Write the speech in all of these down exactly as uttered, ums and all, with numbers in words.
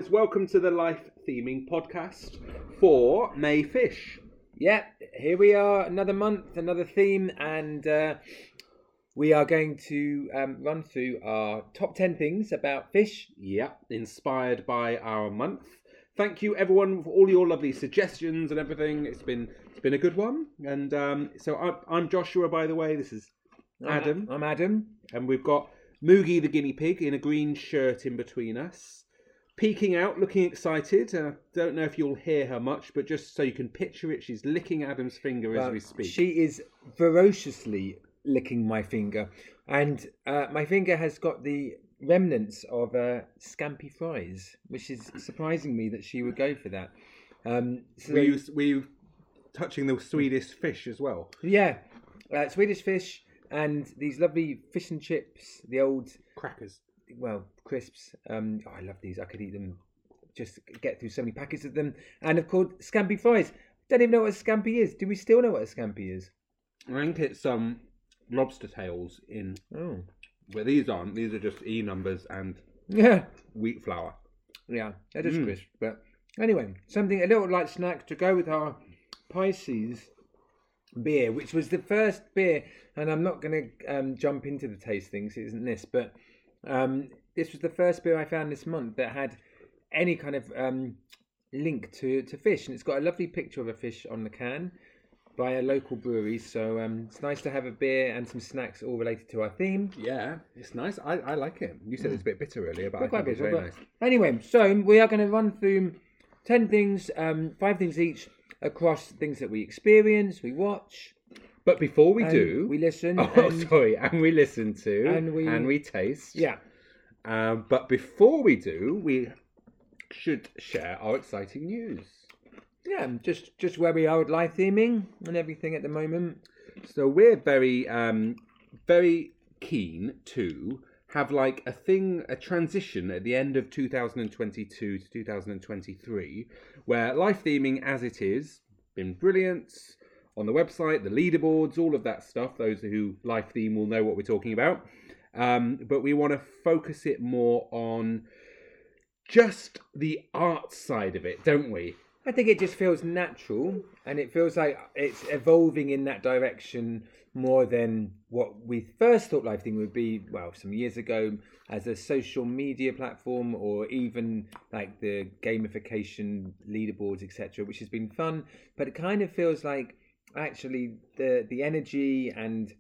guys, welcome to the Life Theming Podcast for May Fish. Yeah, here we are, another month, another theme, and uh, we are going to um, run through our top ten things about fish. Yeah, inspired by our month. Thank you everyone for all your lovely suggestions and everything. It's been it's been a good one. And um, so I'm, I'm Joshua, by the way. This is Adam. I'm Adam. And we've got Moogie the guinea pig in a green shirt in between us, peeking out, looking excited. I uh, don't know if you'll hear her much, but just so you can picture it, she's licking Adam's finger well, as we speak. She is ferociously licking my finger. And uh, my finger has got the remnants of uh, scampi fries, which is surprising me that she would go for that. Um, so were, you, were you touching the Swedish fish as well? Yeah, uh, Swedish fish. And these lovely fish and chips, the old... Crackers. Well, crisps. Um, oh, I love these. I could eat them, just get through so many packets of them. And of course, scampi fries. Don't even know what a scampi is. Do we still know what a scampi is? I think it's um, lobster tails in... Oh. Well, these aren't. These are just E numbers and yeah, wheat flour. Yeah, they're just mm. crisp. But anyway, something, a little light snack to go with our Pisces beer, which was the first beer, and I'm not going to um, jump into the tastings, it isn't this, but um, this was the first beer I found this month that had any kind of um, link to, to fish, and it's got a lovely picture of a fish on the can by a local brewery, so um, it's nice to have a beer and some snacks all related to our theme. Yeah, it's nice. I, I like it. You said mm. it's a bit bitter earlier, but Not I think it's very bitter, nice. Anyway, so we are going to run through ten things, um, five things each, across things that we experience, we watch. But before we do... We listen. Oh, and, sorry. And we listen to. And we, and we taste. Yeah. Um, but before we do, we should share our exciting news. Yeah, just, just where we are with live theming and everything at the moment. So we're very, um, very keen to have like a thing, a transition at the end of two thousand twenty-two to two thousand twenty-three, where live theming as it is, been brilliant, on the website, the leaderboards, all of that stuff. Those who live theme will know what we're talking about. Um, but we want to focus it more on just the art side of it, don't we? I think it just feels natural, and it feels like it's evolving in that direction more than what we first thought live theming would be, well, some years ago, as a social media platform, or even like the gamification leaderboards, et cetera, which has been fun. But it kind of feels like actually the the energy and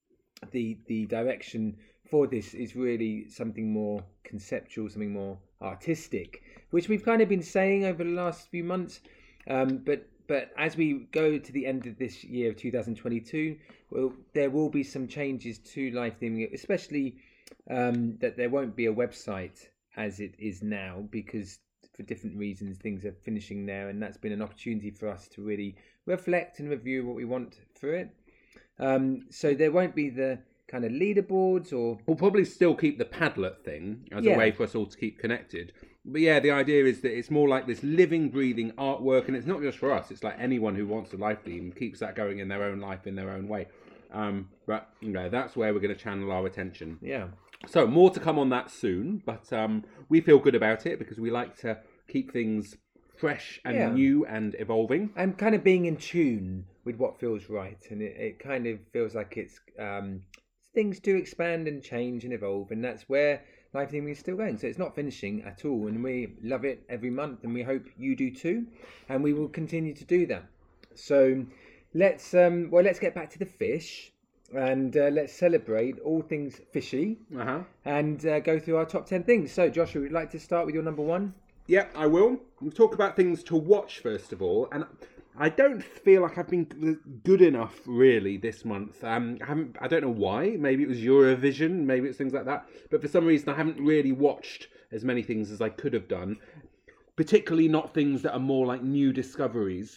the the direction for this is really something more conceptual, something more artistic, which we've kind of been saying over the last few months. Um, but but as we go to the end of this year of two thousand twenty-two, well, there will be some changes to live theming, especially um, that there won't be a website as it is now, because for different reasons things are finishing there, and that's been an opportunity for us to really reflect and review what we want for it. Um, so there won't be the kind of leaderboards, or we'll probably still keep the Padlet thing as yeah. a way for us all to keep connected. But yeah, the idea is that it's more like this living, breathing artwork, and it's not just for us. It's like anyone who wants to live theme keeps that going in their own life, in their own way. Um, but you know, that's where we're going to channel our attention. Yeah. So more to come on that soon, but um, we feel good about it because we like to keep things fresh and yeah. new and evolving. And kind of being in tune with what feels right, and it, it kind of feels like it's um, things do expand and change and evolve, and that's where live theming is still going. So it's not finishing at all, and we love it every month, and we hope you do too, and we will continue to do that. So let's um, well let's get back to the fish, and uh, let's celebrate all things fishy, uh-huh. and uh, go through our top ten things. So Joshua, would you like to start with your number one? Yeah, I will. We'll talk about things to watch first of all, and I don't feel like I've been good enough really this month. Um, I haven't. I don't know why. Maybe it was Eurovision. Maybe it's things like that. But for some reason, I haven't really watched as many things as I could have done. Particularly not things that are more like new discoveries.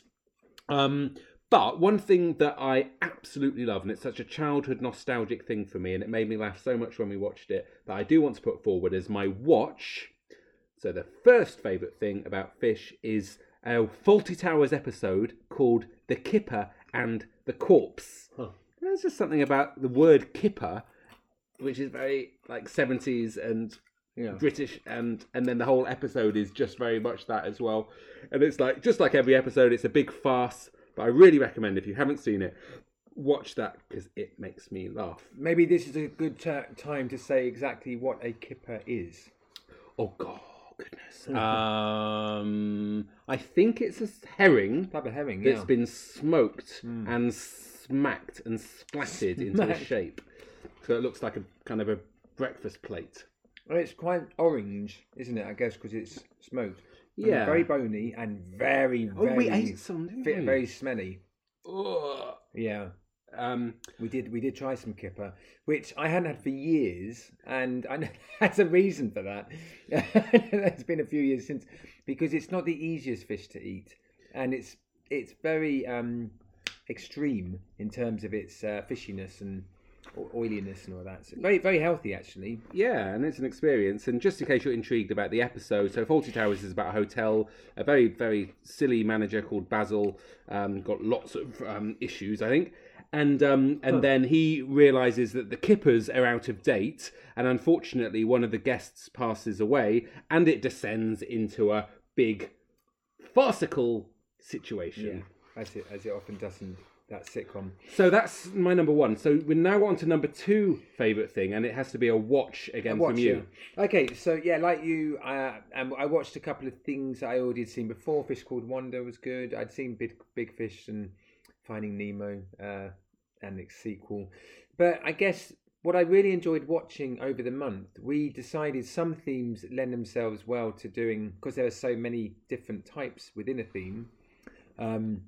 Um, but one thing that I absolutely love, and it's such a childhood nostalgic thing for me, and it made me laugh so much when we watched it, that I do want to put forward as my watch. So the first favourite thing about fish is a Fawlty Towers episode called The Kipper and the Corpse. Huh. There's just something about the word kipper, which is very like seventies and Yeah. British, and and then the whole episode is just very much that as well. And it's like, just like every episode, it's a big farce. But I really recommend, if you haven't seen it, watch that, because it makes me laugh. Maybe this is a good t- time to say exactly what a kipper is. Oh God, goodness. um, I think it's a herring Type of herring, that's yeah. been smoked and smacked and splatted into a Smacked. shape, so it looks like a kind of a breakfast plate. Well, it's quite orange, isn't it? I guess because it's smoked. And Yeah. very bony and very, Oh, very, we ate some, didn't fi- we? very smelly. Ugh. Yeah. Um, We did we did try some kipper, which I hadn't had for years, and I know there's a reason for that. It's been a few years since, because it's not the easiest fish to eat, and it's it's very um, extreme in terms of its uh, fishiness and o- oiliness and all that. So very very healthy actually. Yeah, and it's an experience. And just in case you're intrigued about the episode, so Fawlty Towers is about a hotel, a very, very silly manager called Basil, um, got lots of um, issues, I think. And um, and Huh. then he realises that the kippers are out of date, and unfortunately one of the guests passes away, and it descends into a big farcical situation. Yeah, as it as it often does in that sitcom. So that's my number one. So we're now on to number two favourite thing, and it has to be a watch again Watch, from you. yeah. Okay, so yeah, like you, uh, um, I watched a couple of things I already had seen before. Fish Called Wanda was good. I'd seen Big Big Fish and Finding Nemo uh, and its sequel. But I guess what I really enjoyed watching over the month, we decided some themes lend themselves well to doing, because there are so many different types within a theme. Um,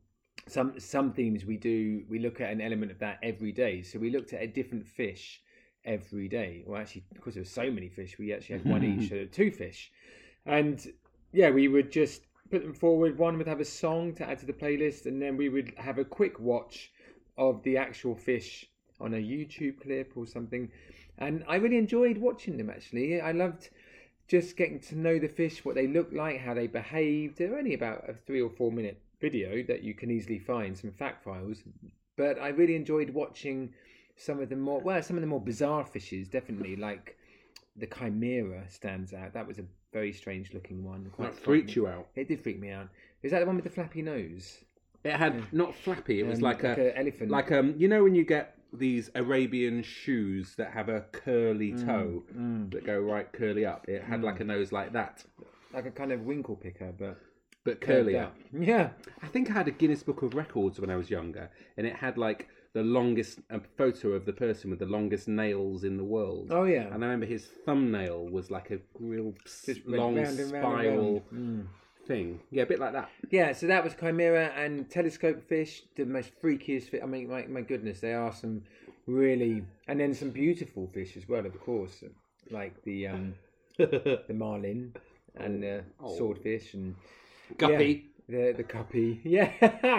some some themes we do, we look at an element of that every day. So we looked at a different fish every day. Well, actually, because there were so many fish, we actually had one each, so two fish. And yeah, we would just put them forward. One would have a song to add to the playlist, and then we would have a quick watch of the actual fish on a YouTube clip or something. And I really enjoyed watching them, actually. I loved just getting to know the fish, what they looked like, how they behaved. They're only about a three or four minute video that you can easily find, some fact files. But I really enjoyed watching some of the more, well, some of the more bizarre fishes, definitely, like the chimera stands out. That was a very strange looking one. That freaked you out. It did freak me out. Is that the one with the flappy nose? It had not flappy. It was Um, like, like a a elephant. like um. You know when you get these Arabian shoes that have a curly toe that go right curly up. It had like a nose like that, Like a kind of winkle picker, but but curly curved up. out. Yeah. I think I had a Guinness Book of Records when I was younger, and it had like the longest a photo of the person with the longest nails in the world. Oh yeah. And I remember his thumbnail was like a real s- Just went long round and round and spiral round. Mm. thing. Yeah, a bit like that. Yeah, so that was chimera and telescope fish, the most freakiest fish. I mean, my, my goodness, there are some really, and then some beautiful fish as well, of course, like the um, the marlin and the Oh. swordfish and Guppy. yeah, the the guppy. Yeah,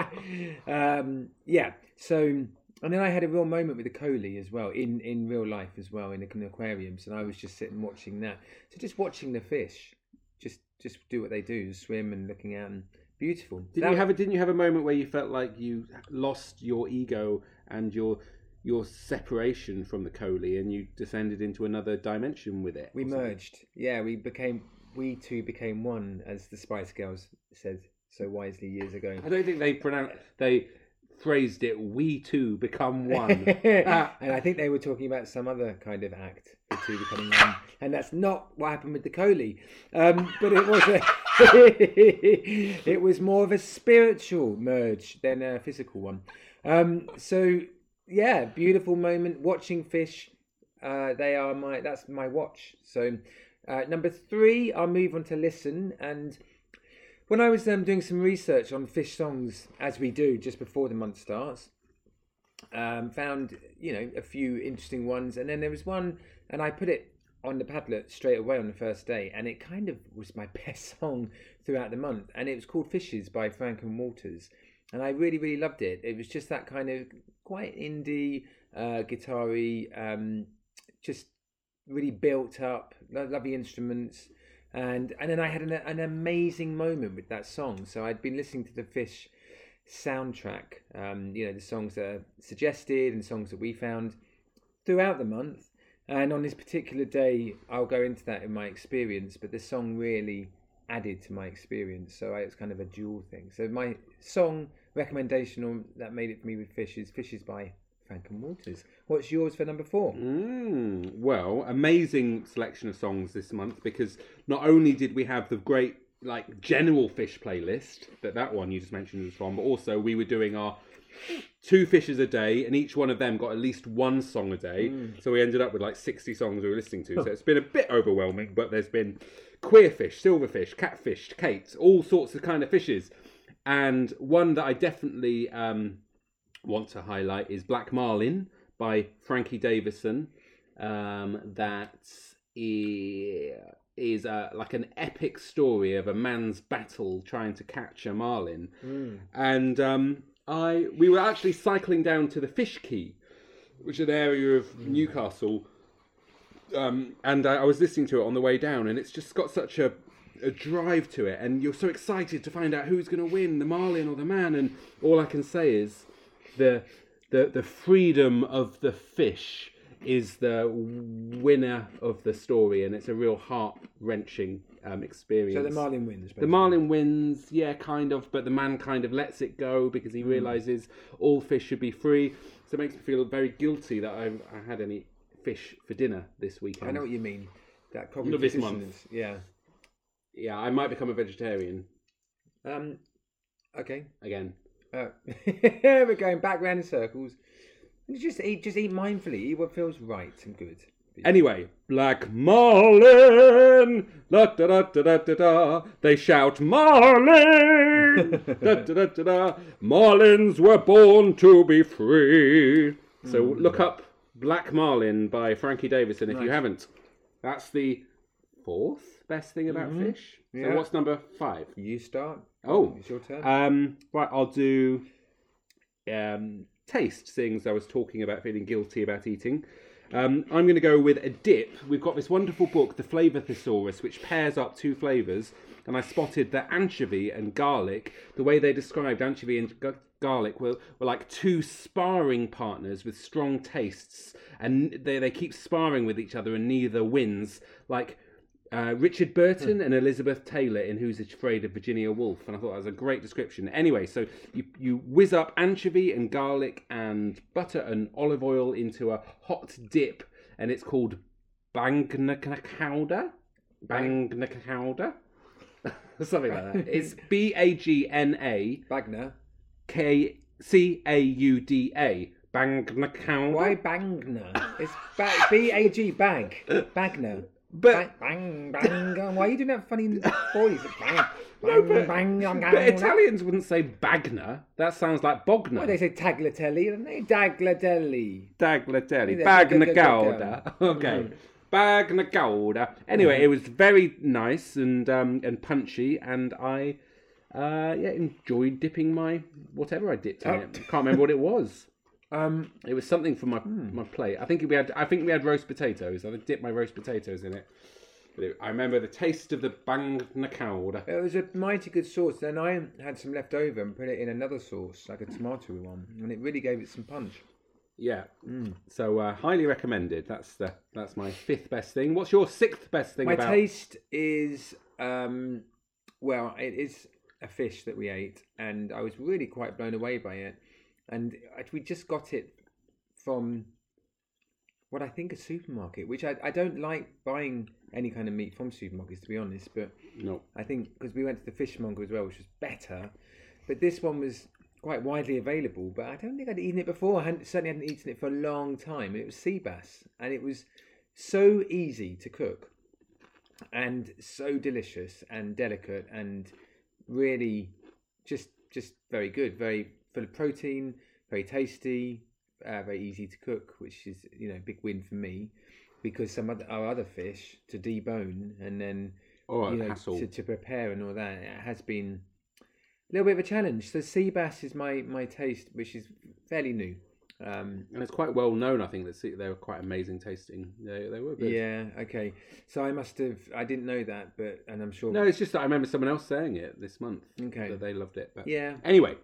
um, yeah. So. And then I had a real moment with the collie as well, in, in real life as well, in the aquariums, and I was just sitting watching that. So just watching the fish, just just do what they do, swim and looking out, and beautiful. Did That- you have a Didn't you have a moment where you felt like you lost your ego and your your separation from the collie, and you descended into another dimension with it? We or something? merged. Yeah, we became, we two became one, as the Spice Girls said so wisely years ago. I don't think they pronounced they phrased it. We two become one. And I think they were talking about some other kind of act, the two becoming one. And that's not what happened with the collie. Um, but it was a, it was more of a spiritual merge than a physical one. Um, so yeah, beautiful moment watching fish. Uh, they are my that's my watch. So uh, number three, I'll move on to listen. And when I was um, doing some research on fish songs, as we do just before the month starts, um, found you know a few interesting ones, and then there was one, and I put it on the Padlet straight away on the first day, and it kind of was my best song throughout the month, and it was called Fishes by Frank and Walters, and I really really loved it. It was just that kind of quite indie, uh, guitar-y, um, just really built up, lo- lovely instruments. And and then I had an, an amazing moment with that song. So I'd been listening to the Fish soundtrack, um, you know, the songs that are suggested and songs that we found throughout the month. And on this particular day, I'll go into that in my experience, but the song really added to my experience. So it's kind of a dual thing. So my song recommendation on, that made it for me with Fish is Fishes by Franklin Waters. What's yours for number four? Mm, well, amazing selection of songs this month, because not only did we have the great like general Fish playlist that that one you just mentioned was from, but also we were doing our two fishes a day, and each one of them got at least one song a day. Mm. So we ended up with like sixty songs we were listening to. So it's been a bit overwhelming, but there's been queer fish, silverfish, catfish, Kate, all sorts of kind of fishes. And one that I definitely um, want to highlight is Black Marlin by Frankie Davison. Um, that is uh, like an epic story of a man's battle trying to catch a marlin. Mm. And um, I we were actually cycling down to the Fish Quay, which is an area of Newcastle, um, and I, I was listening to it on the way down, and it's just got such a, a drive to it, and you're so excited to find out who's going to win, the marlin or the man, and all I can say is the the the freedom of the fish is the winner of the story, and it's a real heart-wrenching um, experience. So the marlin wins, basically. The marlin wins, yeah, kind of, but the man kind of lets it go because he mm. realises all fish should be free. So it makes me feel very guilty that I, I had any fish for dinner this weekend. I know what you mean. That probably Not this month. Yeah. Yeah, I might become a vegetarian. Um. Okay. Again. Uh, we're going back round in circles. Just eat, just eat mindfully. Eat what feels right and good. Anyway, Black Marlin, da da da da da da da. They shout Marlin, da da da da da. Marlins were born to be free. So mm. look up Black Marlin by Frankie Davison if nice. you haven't. That's the fourth best thing about mm-hmm. fish. So yeah. what's number five? You start. Oh, it's your turn. Um, right, I'll do. Um. Taste, seeing as I was talking about feeling guilty about eating. Um, I'm going to go with a dip. We've got this wonderful book, The Flavour Thesaurus, which pairs up two flavours, and I spotted that anchovy and garlic, the way they described anchovy and g- garlic were, were like two sparring partners with strong tastes, and they, they keep sparring with each other and neither wins, like Uh, Richard Burton and Elizabeth Taylor in Who's Afraid of Virginia Woolf, and I thought that was a great description. Anyway, so you, you whiz up anchovy and garlic and butter and olive oil into a hot dip, and it's called Bangnacauda? Bangnacauda? Something like that. It's B A G N A Bagna K C A U D A. Bangnacauda? Why Bangna? It's ba- B A G Bag. Bagna. But bang, bang, bang. Why are you doing that funny voice? Bang, no, bang, but, bang, bang, but bang. Italians wouldn't say bagna. That sounds like bogna. Why they say tagliatelle, don't they? Dagliatelli. Dagliatelli. Bagnacauda. Okay. Bagnacauda. Anyway, it was very nice and um, and punchy, and I uh, yeah enjoyed dipping my whatever I dipped in oh. it. Can't remember what it was. Um, it was something for my hmm. my plate. I think we had. I think we had roast potatoes. I dipped my roast potatoes in it. But it, I remember the taste of the Bangnacauda. It was a mighty good sauce. Then I had some left over and put it in another sauce, like a tomato one, and it really gave it some punch. Yeah. Mm. So uh, highly recommended. That's the that's my fifth best thing. What's your sixth best thing? My about... taste is um, well, it is a fish that we ate, and I was really quite blown away by it. And we just got it from what I think a supermarket, which I, I don't like buying any kind of meat from supermarkets, to be honest. But no, I think because we went to the fishmonger as well, which was better. But this one was quite widely available. But I don't think I'd eaten it before. I hadn't, certainly hadn't eaten it for a long time. And it was sea bass. And it was so easy to cook. And so delicious and delicate and really just just very good. Very full of protein, very tasty, uh, very easy to cook, which is, you know, a big win for me, because some other our other fish to debone and then oh, you know to, to prepare and all that, it has been a little bit of a challenge. So sea bass is my my taste, which is fairly new. Um, and it's quite well known, I think, that they were quite amazing tasting. They, they were good. Yeah, okay. So I must have, I didn't know that, but, and I'm sure. No, it's just that I remember someone else saying it this month. Okay. That they loved it. But yeah. Anyway.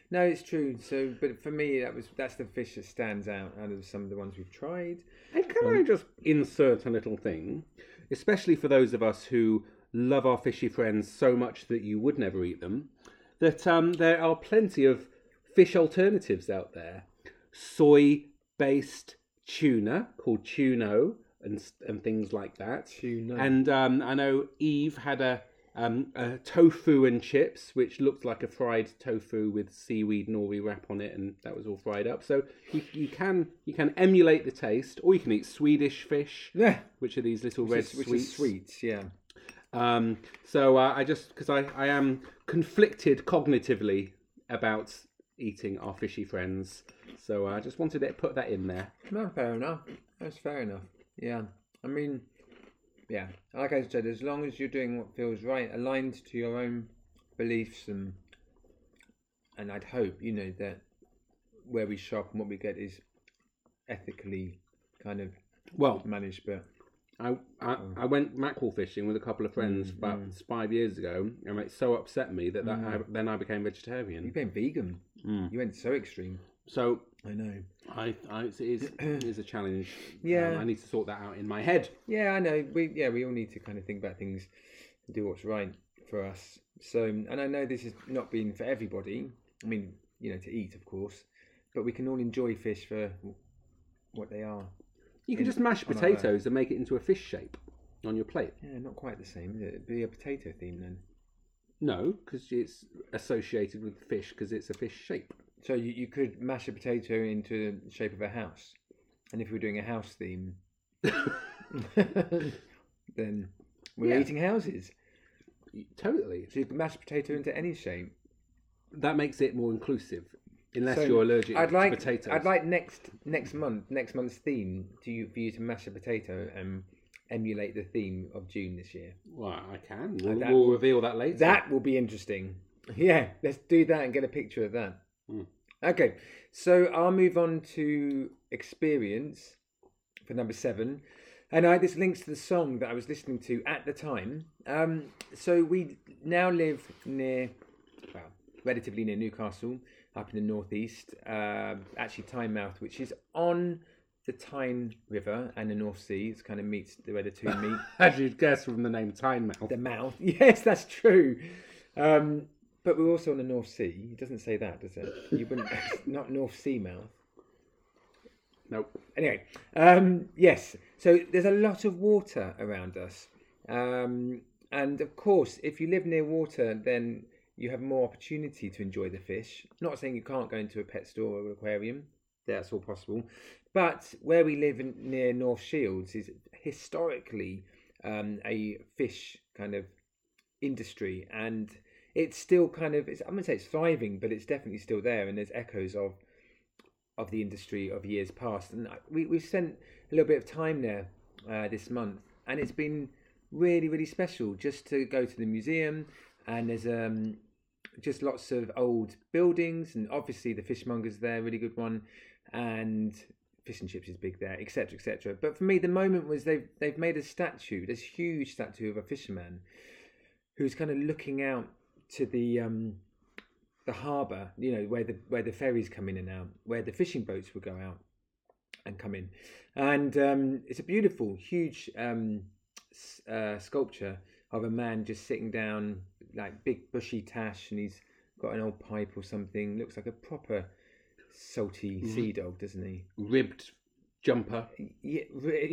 No, it's true. So, but for me, that was that's the fish that stands out out of some of the ones we've tried. And can I just insert a little thing, especially for those of us who love our fishy friends so much that you would never eat them, that um, there are plenty of fish alternatives out there. Soy-based tuna called Tuno and and things like that. Tuna. And um, I know Eve had a, um, a tofu and chips, which looked like a fried tofu with seaweed nori wrap on it, and that was all fried up. So you, you can you can emulate the taste, or you can eat Swedish fish, Yeah, which are these little which red is, which sweets. is sweets. Yeah. Um, so uh, I just because I, I am conflicted cognitively about eating our fishy friends, so I just wanted to put that in there. No, fair enough. That's fair enough. Yeah. I mean, yeah. Like I said, as long as you're doing what feels right, aligned to your own beliefs, and and I'd hope you know that where we shop and what we get is ethically kind of Well, managed, but. I, I, I went mackerel fishing with a couple of friends Mm, about mm. five years ago, and it so upset me that, that Mm. I, then I became You vegetarian. became vegan. Mm. You went so extreme. So I know. I, I it is it is a challenge. Yeah. Um, I need to sort that out in my head. Yeah, I know. We yeah, we all need to kind of think about things and do what's right for us. So, and I know this has not been for everybody. I mean, you know, to eat, of course, but we can all enjoy fish for what they are. You can In- just mash on our potatoes and make it into a fish shape on your plate. Yeah, not quite the same. Is it? It'd be a potato theme then. No, because it's associated with fish because it's a fish shape. So you, you could mash a potato into the shape of a house, and if we were doing a house theme, then we're Yeah. eating houses. Totally. So you can mash a potato into any shape. That makes it more inclusive, unless So you're allergic I'd like, to potatoes. I'd like next next month, next month's theme to you for you to mash a potato and emulate the theme of June this year. Well, I can. We'll, that we'll will- reveal that later. That will be interesting. Yeah, let's do that and get a picture of that. Mm. Okay, so I'll move on to experience for number seven. And I, this links to the song that I was listening to at the time. Um, so we now live near, well, relatively near Newcastle, up in the northeast. Uh, actually, Tynemouth, which is on the Tyne River and the North Sea. It's kind of meets the where the two meet. As you'd guess from the name Tynemouth. The mouth. Yes, that's true. Um, but we're also on the North Sea. It doesn't say that, does it? You wouldn't. Not North Sea mouth. Nope. Anyway, um, yes. So there's a lot of water around us, um, and of course, if you live near water, then you have more opportunity to enjoy the fish. Not saying you can't go into a pet store or aquarium. That's all possible. But where we live in, near North Shields is historically um, a fish kind of industry, and it's still kind of, it's, I'm going to say it's thriving, but it's definitely still there, and there's echoes of of the industry of years past. And we, we've spent a little bit of time there uh, this month, and it's been really, really special just to go to the museum, and there's um, just lots of old buildings, and obviously the fishmonger's there, really good one, and fish and chips is big there, etc, etc. But for me, the moment was they've they've made a statue, this huge statue of a fisherman who's kind of looking out to the um, the harbour, you know, where the where the ferries come in and out, where the fishing boats would go out and come in, and um, it's a beautiful, huge um, uh, sculpture of a man just sitting down, like big bushy tash, and he's got an old pipe or something. Looks like a proper salty sea dog, doesn't he? Ribbed jumper. Yeah,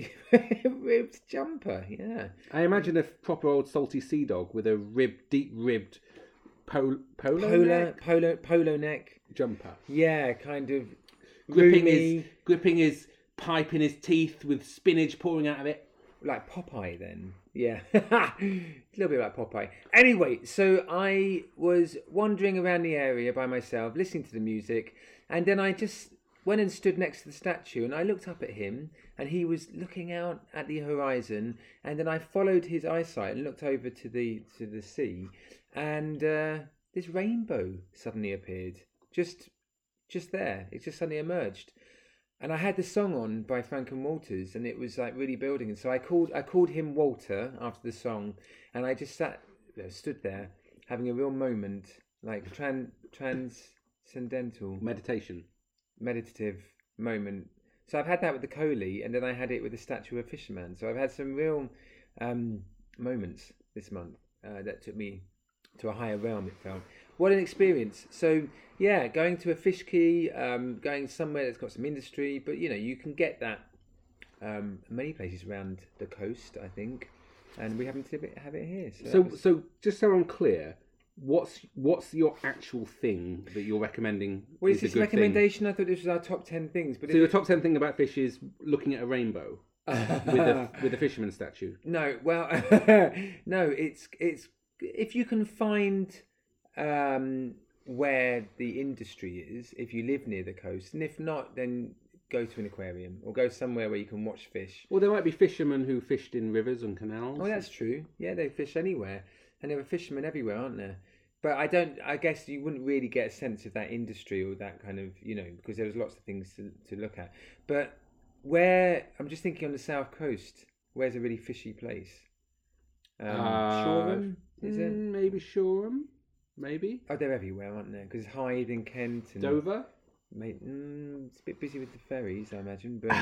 ribbed jumper. Yeah, I imagine a proper old salty sea dog with a ribbed, deep ribbed pol- polo polo, neck polo, polo neck. jumper. Yeah, kind of Gripping roomy, his, gripping his pipe in his teeth with spinach pouring out of it. like Popeye. Then, yeah, a little bit like Popeye. Anyway, so I was wandering around the area by myself, listening to the music, and then I just went and stood next to the statue, and I looked up at him, and he was looking out at the horizon, and then I followed his eyesight and looked over to the to the sea, and uh, this rainbow suddenly appeared, just just there. It just suddenly emerged, and I had the song on by Frank and Walters, and it was like really building. And so I called I called him Walter after the song, and I just sat stood there having a real moment, like tran, transcendental, Meditation. meditative moment. So I've had that with the Coley, and then I had it with the statue of a fisherman. So I've had some real um, moments this month uh, that took me to a higher realm, it felt. What an experience. So, yeah, going to a fish quay, um, going somewhere that's got some industry, but, you know, you can get that um, many places around the coast, I think, and we happen to have it, have it here. So, So, that was- so just so I'm clear, what's what's your actual thing that you're recommending? well, is is a this a good recommendation? I thought this was our top ten things. But Thing? So your top ten thing about fish is looking at a rainbow with a with a fisherman statue. No, well, no, it's it's if you can find um, where the industry is, if you live near the coast, and if not, then go to an aquarium or go somewhere where you can watch fish. Well, there might be fishermen who fished in rivers and canals. Oh, that's true. Yeah, they fish anywhere, and there are fishermen everywhere, aren't there? But I don't. I guess you wouldn't really get a sense of that industry or that kind of, you know, because there was lots of things to to look at. But where I'm just thinking on the south coast, where's a really fishy place? Um, Uh, Shoreham, is it? Mm, maybe Shoreham, maybe Oh, they're everywhere, aren't they? Because Hyde and Kent and Dover. Mate, mm, it's a bit busy with the ferries, I imagine. But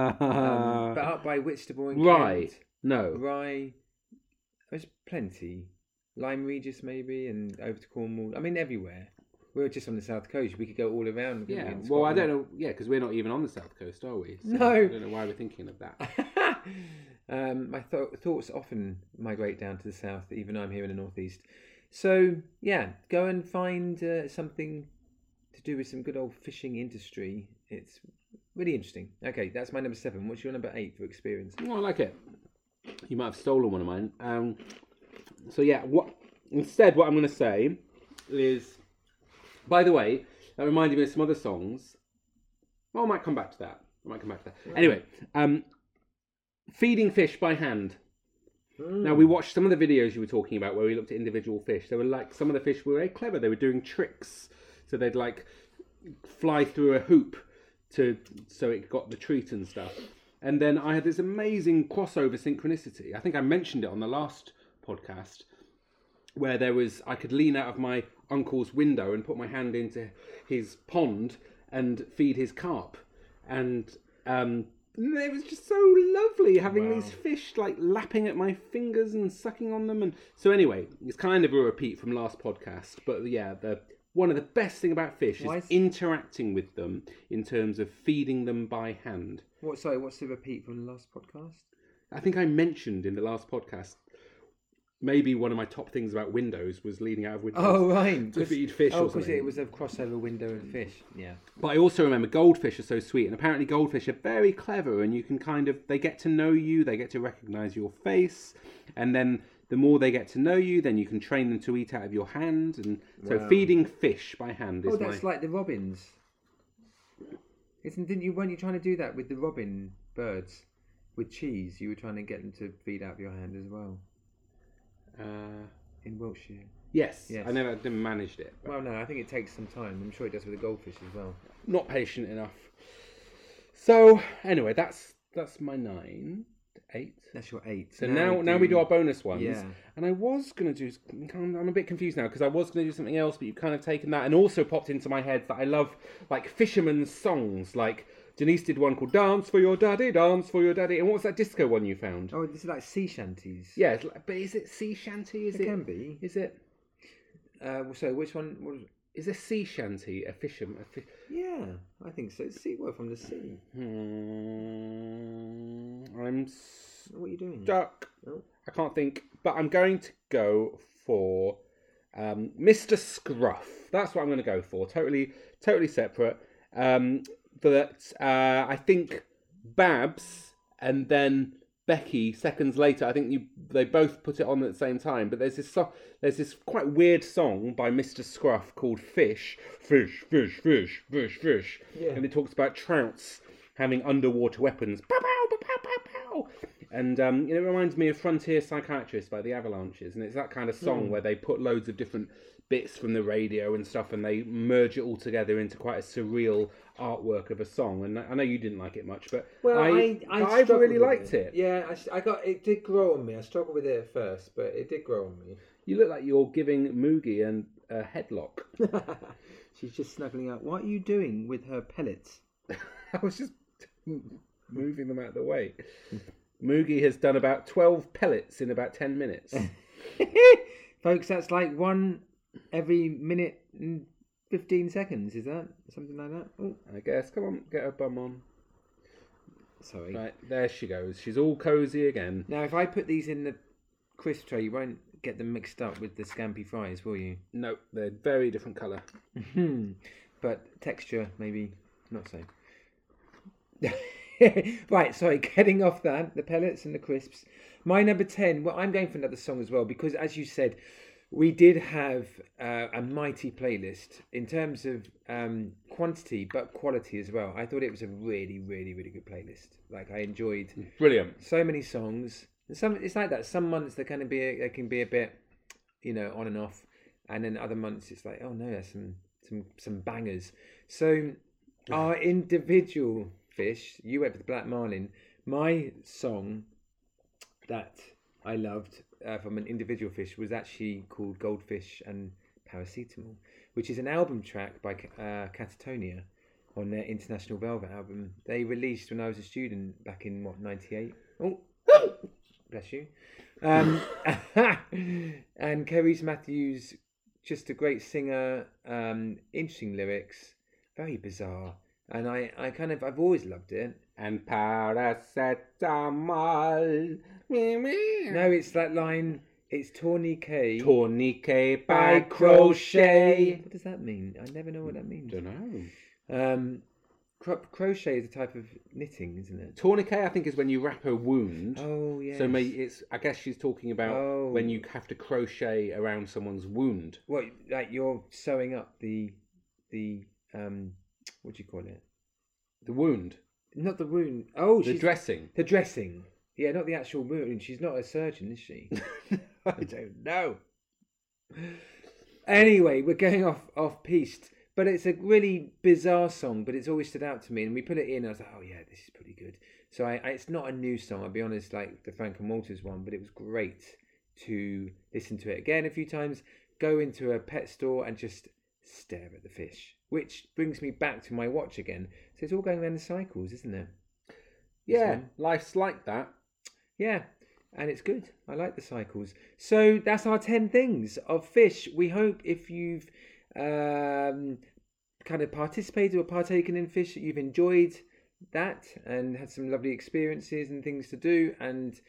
um, but up by Whitstable and Rye, Kent, no. Rye, there's plenty. Lyme Regis maybe, and over to Cornwall. I mean, everywhere. We're just on the south coast. We could go all around. couldn't we, Yeah, in well, I Scotland? don't know. Yeah, because we're not even on the south coast, are we? So No. I don't know why we're thinking of that. um, my th- thoughts often migrate down to the south, even though I'm here in the northeast. So yeah, go and find uh, something to do with some good old fishing industry. It's really interesting. Okay, that's my number seven. What's your number eight for experience? Oh, I like it. You might have stolen one of mine. Um, so yeah, what instead? What I'm going to say is, by the way, that reminded me of some other songs. Well, I might come back to that. I might come back to that. Anyway, um, feeding fish by hand. Mm. Now, we watched some of the videos you were talking about where we looked at individual fish. They were like, some of the fish were very clever. They were doing tricks. So they'd like fly through a hoop to so it got the treat and stuff. And then I had this amazing crossover synchronicity. I think I mentioned it on the last podcast, where there was, I could lean out of my uncle's window and put my hand into his pond and feed his carp. And um, it was just so lovely having Wow. these fish like lapping at my fingers and sucking on them. And so anyway, it's kind of a repeat from last podcast, but yeah, the one of the best thing about fish Why is is- interacting with them in terms of feeding them by hand. What? Sorry, what's the repeat from the last podcast? I think I mentioned in the last podcast, maybe one of my top things about windows was leaning out of windows Oh right, to feed fish Oh, or because something. it was a crossover window and fish. Yeah. But I also remember goldfish are so sweet, and apparently goldfish are very clever, and you can kind of, they get to know you, they get to recognise your face, and then the more they get to know you, then you can train them to eat out of your hand, and so Wow. feeding fish by hand is Oh, that's my... like the robins. Isn't? Didn't you? Weren't you trying to do that with the robin birds, with cheese? You were trying to get them to feed out of your hand as well Uh, in Wiltshire. yes, Yes. I never didn't managed it. But Well, no, I think it takes some time. I'm sure it does with the goldfish as well. not patient enough. So anyway, that's that's my nine, eight. That's your eight. So now, now we do our bonus ones. Yeah. And I was going to do, I'm a bit confused now because I was going to do something else, but you've kind of taken that and also popped into my head that I love like fishermen's songs. Like Denise did one called Dance for Your Daddy, Dance for Your Daddy. And what was that disco one you found? Oh, this is like sea shanties. Yeah, it's like, but is it sea shanty? Is it it? can be. Is it? Uh, so which one? What is it? Is a sea shanty a fisherman? A fi- Yeah, I think so. Sea, well, from the sea. hmm, I'm What are you doing? stuck. Oh. I can't think, but I'm going to go for um, Mister Scruff. That's what I'm going to go for. Totally, totally separate. Um, but uh, I think Babs and then Becky seconds later. I think you they both put it on at the same time. But there's this so, there's this quite weird song by Mister Scruff called Fish, Fish, Fish, Fish, Fish, Fish, Yeah. and it talks about trouts having underwater weapons. Pow, pow, pow, pow, pow, pow. And um, you know, it reminds me of Frontier Psychiatrist by the Avalanches, and it's that kind of song where they put loads of different bits from the radio and stuff, and they merge it all together into quite a surreal artwork of a song. And I know you didn't like it much, but Well, I, I, I, I struggled really with liked it. Yeah, I, I got it. Did grow on me. I struggled with it at first, but it did grow on me. You look like you're giving Moogie an, a headlock. She's just snuggling up. What are you doing with her pellets? I was just moving them out of the way. Moogie has done about twelve pellets in about ten minutes. Folks, that's like one every minute and fifteen seconds, is that? Something like that? Oh, I guess. Come on, get her bum on. sorry. Right, there she goes. She's all cosy again. Now, if I put these in the crisp tray, you won't get them mixed up with the scampi fries, will you? No, they're very different colour. But texture, maybe not so. Right, sorry, getting off that, the pellets and the crisps. My number ten, well, I'm going for another song as well, because as you said, we did have uh, a mighty playlist in terms of um, quantity, but quality as well. I thought it was a really, really, really good playlist. Like, I enjoyed Brilliant. so many songs. Some It's like that. Some months they can be they can be a bit, you know, on and off, and then other months it's like, oh no, there's some some some bangers. So our individual fish, you went for the Black Marlin. My song that I loved uh, from an individual fish was actually called Goldfish and Paracetamol, which is an album track by uh, Catatonia on their International Velvet album. They released when I was a student back in, what, ninety-eight? Oh, bless you. Um, and Kerry's Matthews, just a great singer, um, interesting lyrics, very bizarre. And I, I kind of, I've always loved it. And paracetamol. No, it's that line, it's tourniquet. Tourniquet by by crochet. What does that mean? I never know what that means. Don't know. Um, cro- crochet is a type of knitting, isn't it? Tourniquet, I think, is when you wrap a wound. Oh, yes. So may it's. I guess she's talking about Oh. when you have to crochet around someone's wound. What, like you're sewing up the, the, um, what do you call it? The wound. Not the wound. Oh, The she's... dressing. The dressing. Yeah, not the actual wound. She's not a surgeon, is she? I don't know. Anyway, we're going off off piste, but it's a really bizarre song. But it's always stood out to me, and we put it in. I was like, oh yeah, this is pretty good. So I, I, it's not a new song. I'll be honest, like the Frank and Walters one, but it was great to listen to it again a few times. Go into a pet store and just stare at the fish, which brings me back to my watch again. So it's all going around in cycles, isn't it? Yeah, one. life's like that. Yeah, and it's good. I like the cycles. So that's our ten things of fish. We hope if you've um, kind of participated or partaken in fish, that you've enjoyed that and had some lovely experiences and things to do. And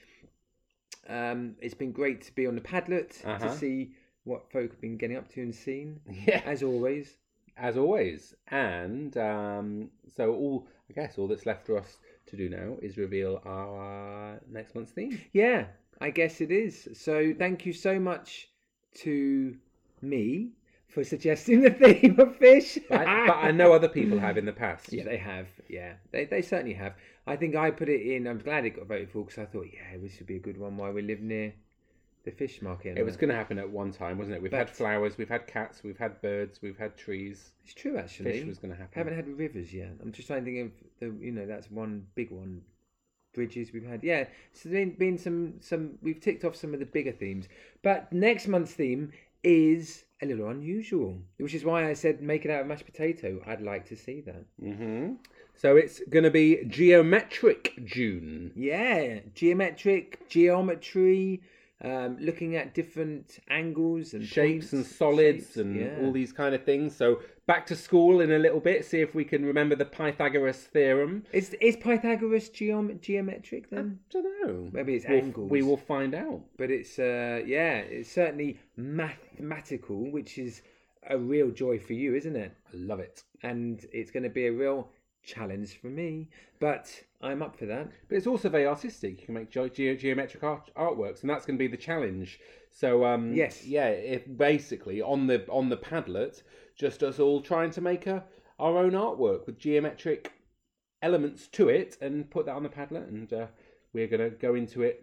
um, it's been great to be on the Padlet Uh-huh. to see what folk have been getting up to and seen, Yeah. as always. As always. And um, so all I guess all that's left for us to do now is reveal our next month's theme. Yeah, I guess it is. So thank you so much to me for suggesting the theme of fish. But, but I know other people have in the past. Yeah, they have. Yeah, they they certainly have. I think I put it in. I'm glad it got voted for because I thought, yeah, this would be a good one while we live near the fish market. It was going to happen at one time, wasn't it? We've had But- flowers, we've had cats, we've had birds, we've had trees. It's true, actually. Fish was going to happen. Haven't had rivers yet. I'm just trying to think of the. You know, that's one big one. Bridges we've had. Yeah, so there's been some some. We've ticked off some of the bigger themes, but next month's theme is a little unusual, which is why I said make it out of mashed potato. I'd like to see that. Mm-hmm. So it's going to be Geometric June. Yeah, geometric, geometry, um, looking at different angles and Shapes points, and solids shapes, and yeah. all these kind of things. So back to school in a little bit, see if we can remember the Pythagoras theorem. Is is Pythagoras geom- geometric I then? don't know. Maybe it's We'll- angles. We will find out. But it's uh, yeah, it's certainly mathematical, which is a real joy for you, isn't it? I love it. And it's going to be a real challenge for me, but I'm up for that. But it's also very artistic. You can make ge- ge- geometric art- artworks, and that's going to be the challenge. So um, Yes. yeah. If basically on the on the Padlet, just us all trying to make a our own artwork with geometric elements to it, and put that on the Padlet, and uh, we're going to go into it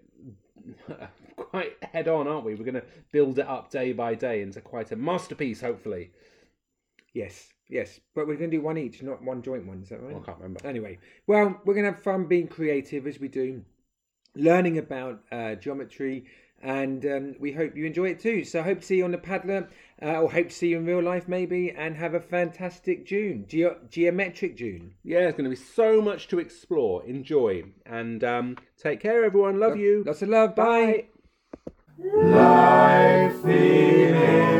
quite head on, aren't we? We're going to build it up day by day into quite a masterpiece, hopefully. Yes, yes, but we're going to do one each, not one joint one. Is that right? Well, I can't remember. Anyway, well, we're going to have fun being creative as we do, learning about uh, geometry, and um, we hope you enjoy it too. So hope to see you on the paddler, uh, or hope to see you in real life maybe, and have a fantastic June, Ge- geometric June. Yeah, there's going to be so much to explore. Enjoy, and um, take care, everyone. Love you. Lots of love. Bye. Bye. Life in